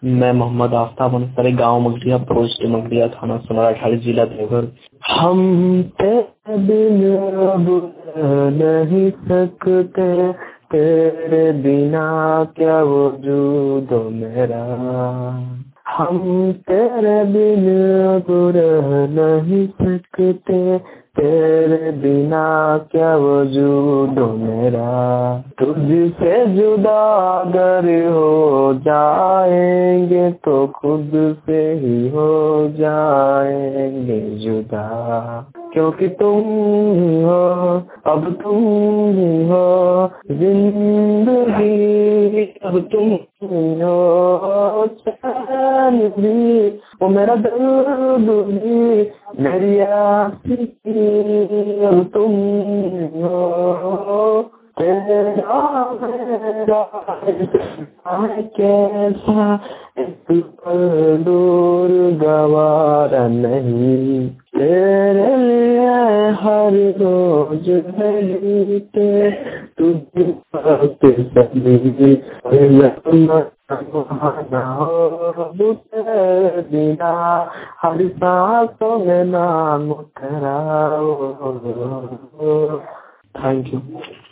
मैं मोहम्मद आफ्ताब अंसारी, गांव मगडिया, पोस्ट मगडिया, थाना सोनाराखाली, जिला देवघर। हम तेरे बिन अब रह नहीं सकते, तेरे बिना क्या वजूद हो मेरा। हम तेरे बिन अब रह नहीं सकते, तेरे बिना क्या वजूद हो मेरा। तुझसे जुदा अगर हो जाएंगे तो खुद से ही हो जाएंगे जुदा, क्योंकि तुम ही हो, अब तुम ही हो जिंदगी, अब तुम ही हो चैन भी, वो मेरा दर्द भी, मेरी आशिकी, अब तुम ही हो। तेरा मेरा कैसा एक पल दूर गवारा नहीं, तेरे लिए हर रोज है जीते, तुझे सभी ना हो तेरे बिना, हर सांसों में नाम तेरा। Thank you.